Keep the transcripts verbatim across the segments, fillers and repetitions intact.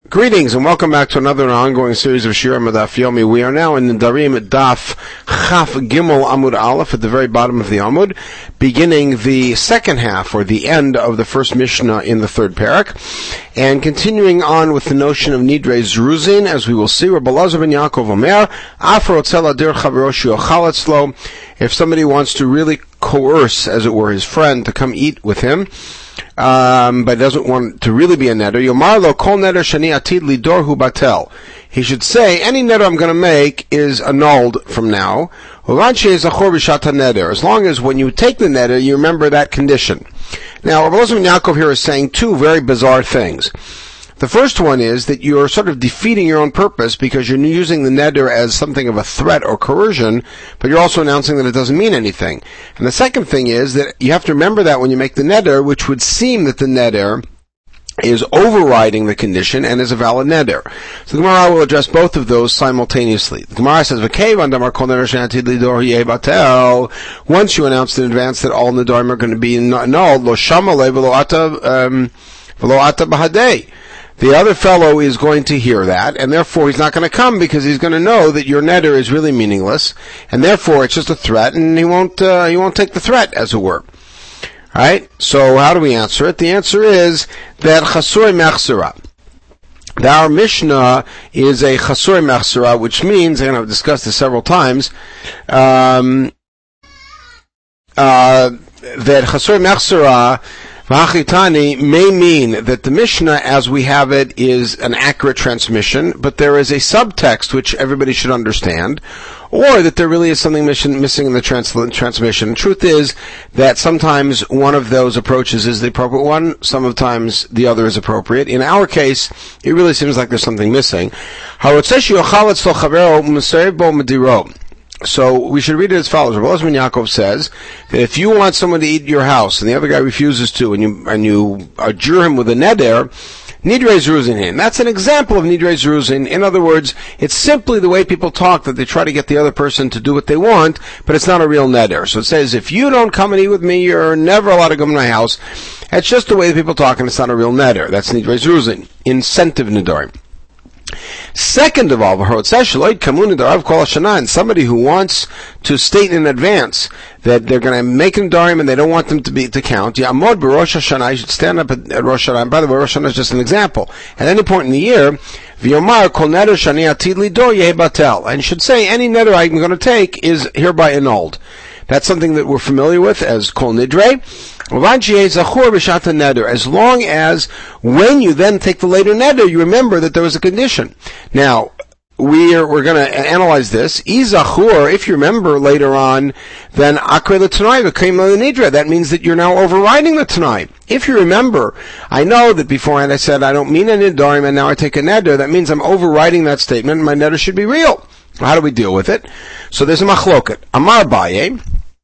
Greetings and welcome back to another ongoing series of Shiurim Daf Yomi. We are now in the Nedarim Daf Chaf Gimel Amud Aleph at the very bottom of the Amud, beginning the second half or the end of the first Mishnah in the third parak, and continuing on with the notion of Nidrei Zeruzin, as we will see. Rabbi Elazar ben Yaakov Omer, Afar Otzel Adir Chavero She'ochal Etzlo. If somebody wants to really coerce, as it were, his friend to come eat with him, Um, but doesn't want to really be a neder, Yomar lo kol neder shani atid lidor hu batel. He should say, any neder I'm going to make is annulled from now. As long as when you take the neder, you remember that condition. Now, Rabbi Elazar ben Yaakov here is saying two very bizarre things. The first one is that you're sort of defeating your own purpose because you're using the neder as something of a threat or coercion, but you're also announcing that it doesn't mean anything. And the second thing is that you have to remember that when you make the neder, which would seem that the neder is overriding the condition and is a valid neder. So the Gemara will address both of those simultaneously. The Gemara says, once you announced in advance that all nedarim are going to be annulled, lo shamalei v'lo ata v'lo ata b'hadei. The other fellow is going to hear that, and therefore he's not going to come because he's going to know that your neder is really meaningless, and therefore it's just a threat, and he won't uh, he won't take the threat, as it were. All right. So how do we answer it? The answer is that chasur mechsera. Our Mishnah is a chasur mechsera, which means, and I've discussed this several times, um, uh, that chasur mechsera V'achitani may mean that the Mishnah, as we have it, is an accurate transmission, but there is a subtext which everybody should understand, or that there really is something missing in the trans- transmission. The truth is that sometimes one of those approaches is the appropriate one, sometimes the other is appropriate. In our case, it really seems like there's something missing. So we should read it as follows. Rabbi Elazar ben Yaakov says that if you want someone to eat your house and the other guy refuses to, and you and you adjure him with a neder, Nidrei Zeruzin him. That's an example of Nidrei Zeruzin. In other words, it's simply the way people talk, that they try to get the other person to do what they want, but it's not a real neder. So it says, if you don't come and eat with me, you're never allowed to come to my house. It's just the way that people talk, and it's not a real neder. That's Nidrei Zeruzin. Incentive nedarim. Second of all, somebody who wants to state in advance that they're going to make an nedarim and they don't want them to be to count. Yamod b'Rosh Hashanah, you should stand up at, at Rosh Hashanah. By the way, Rosh Hashanah is just an example. At any point in the year, v'yomar kol neder shani atid lidor yehi batel, and you should say any neder I'm going to take is hereby annulled. That's something that we're familiar with as kol nidrei. As long as when you then take the later neder, you remember that there was a condition. Now, we are, we're going to analyze this. Izachur, if you remember later on, then akre l'tanai v'kaim l'nidra. That means that you're now overriding the tanai. If you remember, I know that beforehand I said I don't mean a nedarim, and now I take a neder. That means I'm overriding that statement, and my neder should be real. How do we deal with it? So there's a machloket. Amar Abaye.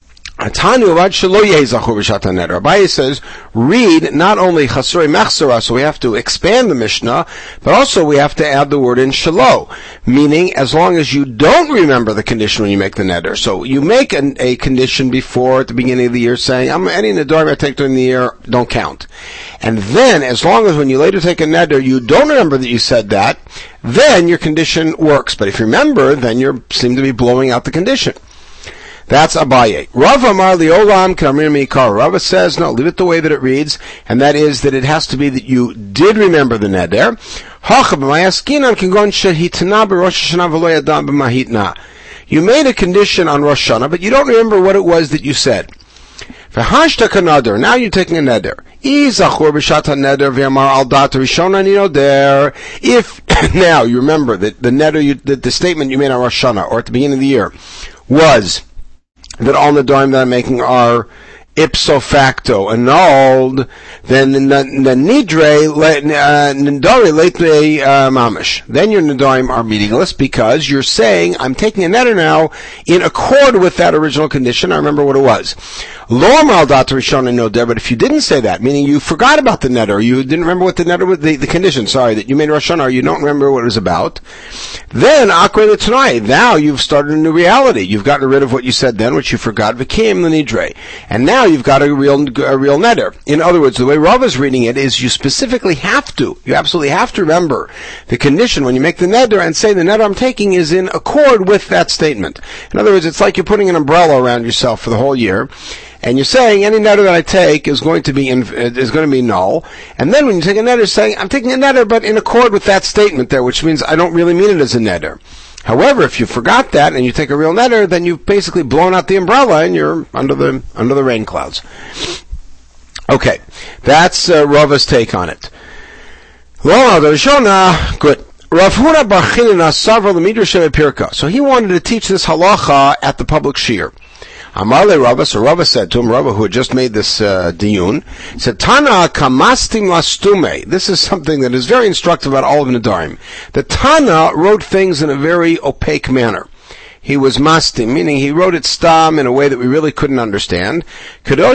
Abaye says, read not only chasuri mechsera, so we have to expand the Mishnah, but also we have to add the word in shalo, meaning as long as you don't remember the condition when you make the neder. So you make an, a condition before at the beginning of the year saying, I'm any nedarim I take during the year don't count. And then, as long as when you later take a neder, you don't remember that you said that, then your condition works. But if you remember, then you seem to be blowing out the condition. That's Abaye. Rav Amar Liolam Kamir Mikar. Rav says, no, leave it the way that it reads, and that is that it has to be that you did remember the neder. You made a condition on Rosh Hashanah, but you don't remember what it was that you said. Now you're taking a neder. If now you remember that the neder, you, that the statement you made on Rosh Hashanah or at the beginning of the year was that all nedarim that I'm making are ipso facto annulled, then the nidre nidari leitle mamish. Then your nedarim are meaningless because you're saying I'm taking a neder now in accord with that original condition. I remember what it was. Lo amar dat rishon noder. But if you didn't say that, meaning you forgot about the neder, you didn't remember what the neder was, the, the condition, sorry, that you made Rosh Hashanah, or you don't remember what it was about, then akre l'tanai. Now you've started a new reality. You've gotten rid of what you said then, which you forgot. V'kim l'nidre. And now now you've got a real a real neder. In other words, the way Rav is reading it is you specifically have to, you absolutely have to remember the condition when you make the neder and say the neder I'm taking is in accord with that statement. In other words, it's like you're putting an umbrella around yourself for the whole year, and you're saying any neder that I take is going to be in, is going to be null. And then when you take a neder, you're saying I'm taking a neder, but in accord with that statement there, which means I don't really mean it as a neder. However, if you forgot that and you take a real neder, then you've basically blown out the umbrella and you're under the under the rain clouds. Okay, that's uh, Rava's take on it. Good. Rav Huna bar Chinina savra l'midrash Pirka. So he wanted to teach this halacha at the public shir. Amar le Rava, so Rava said to him, Rava who had just made this uh, diyun, said, Tana kamastim lastume. This is something that is very instructive about all of Nedarim. The Tana wrote things in a very opaque manner. He was mastim, meaning he wrote it stam in a way that we really couldn't understand. Now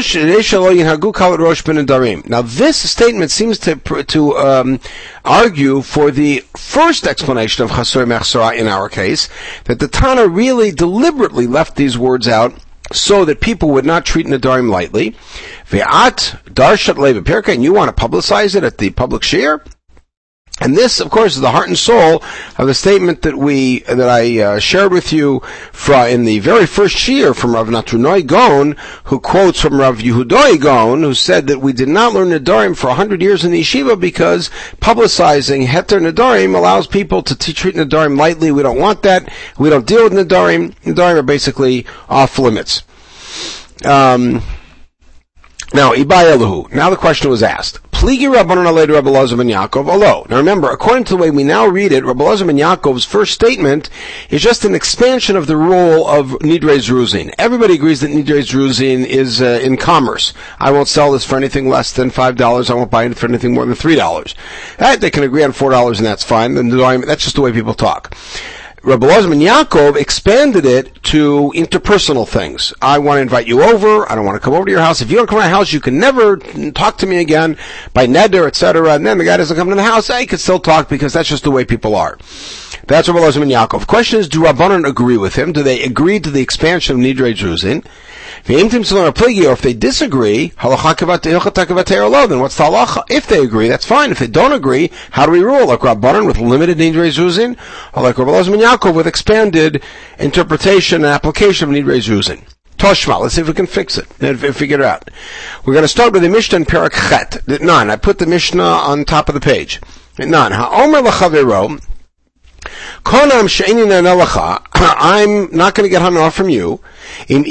this statement seems to to um, argue for the first explanation of Chasur Mechsara in our case, that the Tana really deliberately left these words out so that people would not treat Nedarim lightly. Ve'at darshat leva pirka, and you want to publicize it at the public shir? And this, of course, is the heart and soul of the statement that we that I uh, shared with you fra, in the very first shir from Rav Natronoi Gaon, who quotes from Rav Yehudoi Gaon, who said that we did not learn Nedarim for a hundred years in the yeshiva because publicizing Heter Nedarim allows people to t- treat Nedarim lightly. We don't want that. We don't deal with Nedarim. Nedarim are basically off limits. Um... Now, Ibayalahu. Now the question was asked. Pligi Rabbanon Alei Rabbi Elazar ben Yaakov Alo. Now remember, according to the way we now read it, Rabbi Elazar ben Yaakov's first statement is just an expansion of the rule of Nidrei Zeruzin. Everybody agrees that Nidrei Zeruzin is uh, in commerce. I won't sell this for anything less than five dollars. I won't buy it for anything more than three dollars. Right, they can agree on four dollars and that's fine. That's just the way people talk. Rabbi Elazar ben Yaakov expanded it to interpersonal things. I want to invite you over. I don't want to come over to your house. If you don't come to my house, you can never talk to me again by neder, et cetera. And then the guy doesn't come to the house. I can still talk because that's just the way people are. That's Rabbi Elazar ben Yaakov. The question is, do Rabbanan agree with him? Do they agree to the expansion of Nidrei Zeruzin? Or if they disagree, then what's the halacha? If they agree, that's fine. If they don't agree, how do we rule? Like Rabbanan with limited Nidrei Zeruzin, or like Rabbi Elazar ben Yaakov with expanded interpretation and application of Nidrei Zeruzin? Toshma, let's see if we can fix it and figure it out. We're going to start with the Mishnah in Perek Chet. None. I put the Mishnah on top of the page. None. Ha'omer l'chavero. Konam she'eni na'nelecha, I'm not going to get hanor from you. If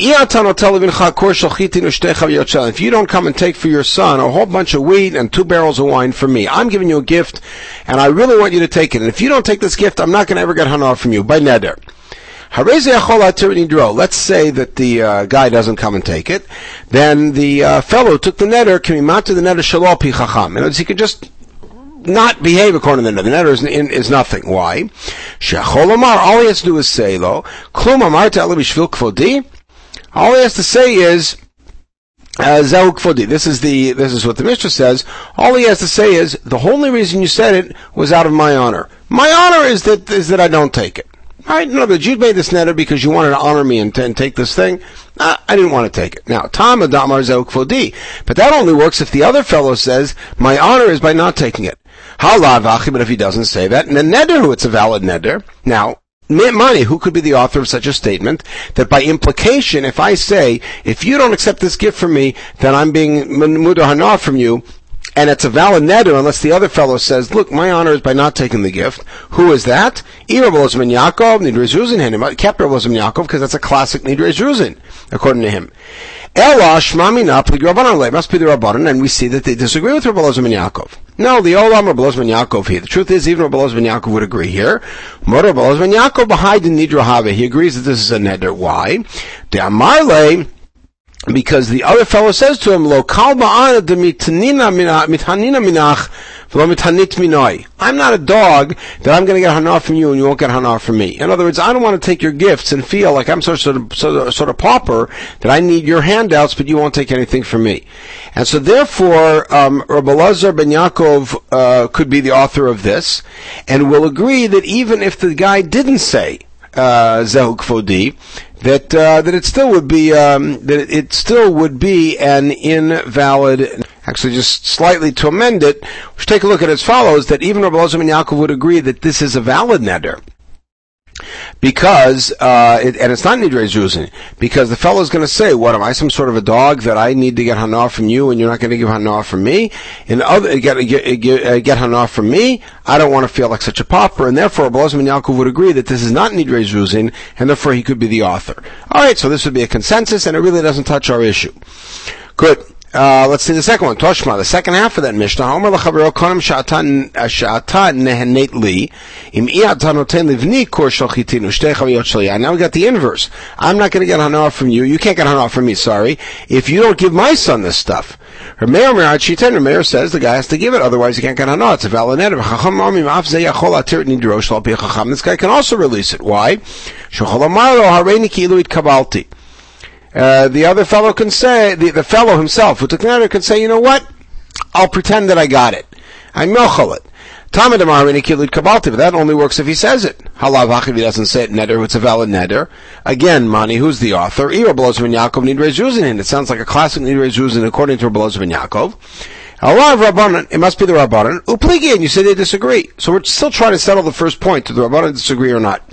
you don't come and take for your son a whole bunch of wheat and two barrels of wine from me, I'm giving you a gift, and I really want you to take it. And if you don't take this gift, I'm not going to ever get hanor from you by neder. Let's say that the uh, guy doesn't come and take it. Then the uh, fellow who took the neder can be mounted the neder shalom pi chacham. In other words, he could just not behave according to the neder. The neder is, is nothing. Why? All he has to do is say, though, all he has to say is, uh, this is the, this is what the Mishnah says. All he has to say is, the only reason you said it was out of my honor. My honor is that, is that I don't take it. Alright, no, but you made this neder because you wanted to honor me and, and take this thing. Uh, I didn't want to take it. Now, Tam Adamar Zeuk Fodi. But that only works if the other fellow says, my honor is by not taking it. Halavachi, but if he doesn't say that, and the neder, who it's a valid neder. Now, Mani, who could be the author of such a statement, that by implication, if I say, if you don't accept this gift from me, then I'm being mudah hana from you, and it's a valid neder unless the other fellow says, look, my honor is by not taking the gift. Who is that? Rabbi Elazar ben Yaakov, Nidrei Zeruzin, kept Rabbi Elazar ben Yaakov, because that's a classic Nidrei Zeruzin, according to him. Ela shmamina plig Rabbanan, must be the Rabbanan, and we see that they disagree with Rabbi Elazar ben Yaakov. No, the Olam Rabbi Elazar ben Yaakov here. The truth is, even Rabbi Elazar ben Yaakov would agree here. Rabbi Elazar ben Yaakov behind the Nidra Have. He agrees that this is a neder. Why? De Amarle, because the other fellow says to him, Lo kal ba'ana de mithanina minach v'lo mithanit minoi. I'm not a dog that I'm going to get hana from you and you won't get hana from me. In other words, I don't want to take your gifts and feel like I'm sort of, sort of, sort of pauper, that I need your handouts, but you won't take anything from me. And so therefore, um, Rabbi Elazar ben Yaakov uh, could be the author of this, and will agree that even if the guy didn't say, uh, zehu kfodi, that uh, that it still would be um, that it still would be an invalid. Actually, just slightly to amend it, we should take a look at it as follows: that even Rabbi Elazar ben Yaakov would agree that this is a valid neder. Because, uh, it, and it's not Nidrei Zuzin, because the fellow is going to say, what, am I some sort of a dog that I need to get Hanah from you and you're not going to give Hanah from me? In other, get, get, get, get Hanah from me? I don't want to feel like such a pauper, and therefore, Rabbi Elazar ben Yaakov would agree that this is not Nidrei Zuzin, and therefore he could be the author. Alright, so this would be a consensus, and it really doesn't touch our issue. Good. Uh, let's see the second one. Toshma, the second half of that Mishnah. Omer l'chavero konim sha'ata nehenait li, im i'ata noten livni kor shel chitinu, shtei chaviyot sheli. Now we got the inverse. I'm not going to get hanah from you. You can't get hanah from me, sorry, if you don't give my son this stuff. Rameir Mirad Shiten, Rameir says the guy has to give it, otherwise he can't get hanah. It's a valid neder. Chacham amim af ze yachol atir nidro shel pi chacham. This guy can also release it. Why? Shechol amar lo hareini ki'ilu itkabalti. Uh, the other fellow can say, the, the fellow himself who took the neder can say, you know what? I'll pretend that I got it. I mochel it. Tamid amar hareini ki'ilu itkabalti, but that only works if he says it. Halav hach if he doesn't say it neder, it's a valid neder. Again, Mani, who's the author? Ir Rabbi Elazar ben Yaakov nidrei zuzin. It sounds like a classic nidrei zuzin according to Rabbi Elazar ben Yaakov. Allah of Rabbanan, it must be the Rabbanan. Upligi, and you say they disagree. So we're still trying to settle the first point. Do the Rabbanan disagree or not?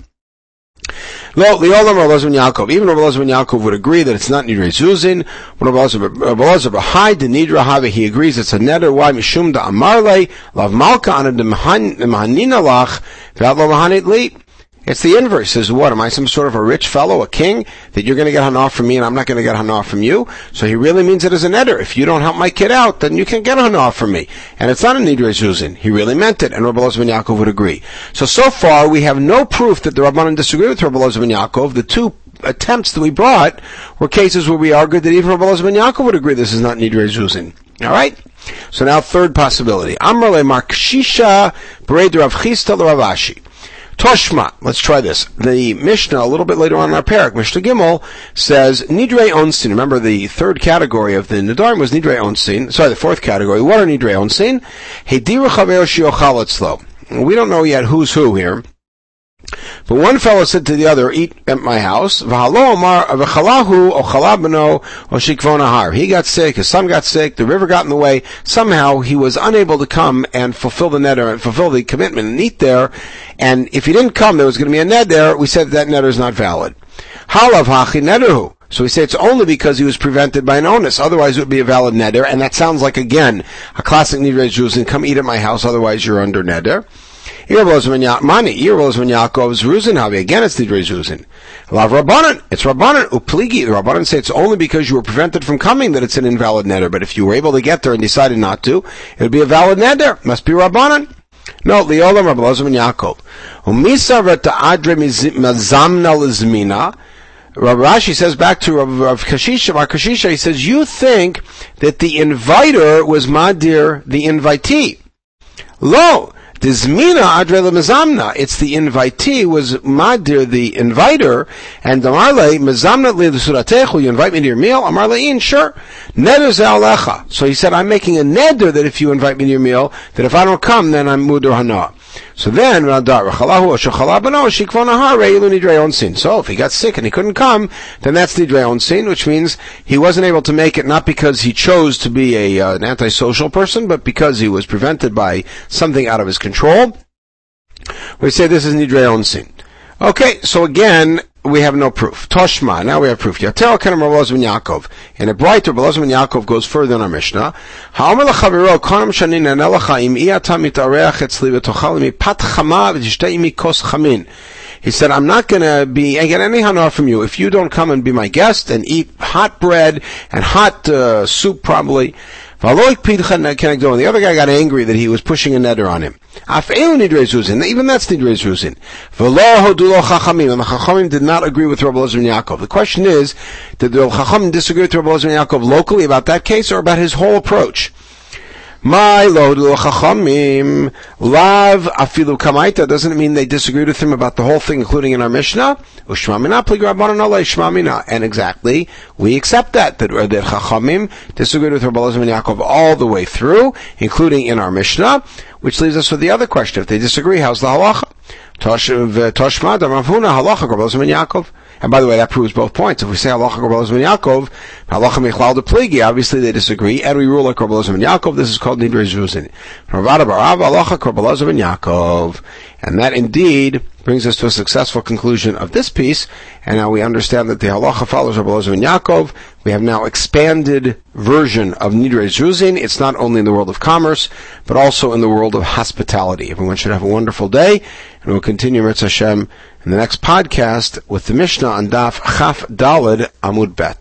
Lo, Leolam Rabbi Elazar ben Yaakov. Even Rabbi Elazar ben Yaakov would agree that it's not Nidrei Zuzin. When Rabbi Elazar B'Hai, the Nidra Have, he agrees it's a neder. Why? Mishum da Amarle, Lav Malka, Ana de Mahanina Lach, V'ad Lo Mahanit Li. It's the inverse. Says, what, am I some sort of a rich fellow, a king, that you're going to get hanah from me and I'm not going to get hanah from you? So he really means it as a neder. If you don't help my kid out, then you can't get hanah from me. And it's not a nidrei zuzin. He really meant it, and Rabbi Elazar ben Yaakov would agree. So, so far, we have no proof that the Rabbanan disagree with Rabbi Elazar ben Yaakov. The two attempts that we brought were cases where we argued that even Rabbi Elazar ben Yaakov would agree this is not nidrei zuzin. Alright? So now, third possibility. Amrle markshisha bered Rav Chisda Rav Ashi. Toshma, let's try this. The Mishnah, a little bit later on in our parak, Mishnah Gimel, says, Nidrei Onsin. Remember, the third category of the Nedarim was Nidrei Onsin. Sorry, the fourth category. What are Nidrei Onsin? Heidiru Chaveo Shiochal Etzlo. We don't know yet who's who here. But one fellow said to the other, eat at my house. V'halo omar v'chalahu o chalabano o shikvon ahar. He got sick, his son got sick, the river got in the way. Somehow he was unable to come and fulfill the neder and fulfill the commitment and eat there. And if he didn't come, there was going to be a neder there. We said that, that neder is not valid. Halav hachi nederhu. So we say it's only because he was prevented by an onus. Otherwise it would be a valid neder. And that sounds like, again, a classic nidrei zuzin. Come eat at my house, otherwise you're under neder. Mani, Yaakov's Ruzin Havi. Again, it's Nidrei Zuzin. Lav Rabbanan, it's Rabbanan. Upligi, the Rabbanan say it's only because you were prevented from coming that it's an invalid neder. But if you were able to get there and decided not to, it would be a valid neder. Must be Rabbanan. No, Liolam Rabbi Elazar ben Yaakov. Umisa v'ta'adre mazamna l'zmina. Rav Rashi says back to Rav, Rav Kashisha, Rav Kashisha, he says, you think that the inviter was Madir, the invitee. Lo. Dizmina adre lemazamna. It's the invitee was madir, the inviter, and Amarle mazamna le'suratechu. You invite me to your meal. Amarle in sure. Neder ze'alecha. So he said, I'm making a neder that if you invite me to your meal, that if I don't come, then I'm mudur hana. So then, so if he got sick and he couldn't come, then that's nidrei onsin, which means he wasn't able to make it not because he chose to be a, uh, an antisocial person, but because he was prevented by something out of his control. We say this is nidrei onsin. Okay, so again, we have no proof. Toshma, now we have proof. Yatel Kanem Rabbi Elazar ben Yaakov. In a brighter, Rabbi Elazar ben Yaakov goes further in our Mishnah. Ha'omer l'chaviro, konam shanin anelecha im iyata mitareach etzli v'tochal mi pat chama v'tishtei mi kos chamin. He said, I'm not going to be, I get any hanah from you if you don't come and be my guest and eat hot bread and hot uh, soup probably. And the other guy got angry that he was pushing a neder on him. Even that's nidrei zuzin. And the Chachamim did not agree with Rabbi Elazar ben Yaakov. The question is, did the Chachamim disagree with Rabbi Elazar ben Yaakov locally about that case or about his whole approach? My lo chachamim lav afilu kamaita doesn't mean they disagreed with him about the whole thing, including in our Mishnah. Ushmamina plig rabbanan alei shmamina, and exactly we accept that that that chachamim disagreed with Rabbi Elazar ben Yaakov all the way through, including in our Mishnah, which leaves us with the other question: if they disagree, how's the halacha? Toshma Rav Huna halacha Rabbi Elazar ben Yaakov. And by the way, that proves both points. If we say halacha Rabbi Elazar ben Yaakov, halacha michlal de pligi, obviously they disagree, and we rule like Rabbi Elazar ben Yaakov. This is called nidrei zruzin. Ravada barav halacha Rabbi Elazar ben Yaakov. And that indeed brings us to a successful conclusion of this piece. And now we understand that the halacha follows Rabbi Elazar ben Yaakov. We have now expanded version of nidrei zruzin. It's not only in the world of commerce, but also in the world of hospitality. Everyone should have a wonderful day, and we'll continue Mirz Hashem in the next podcast with the Mishnah on Daf Chaf Daled Amud Bet.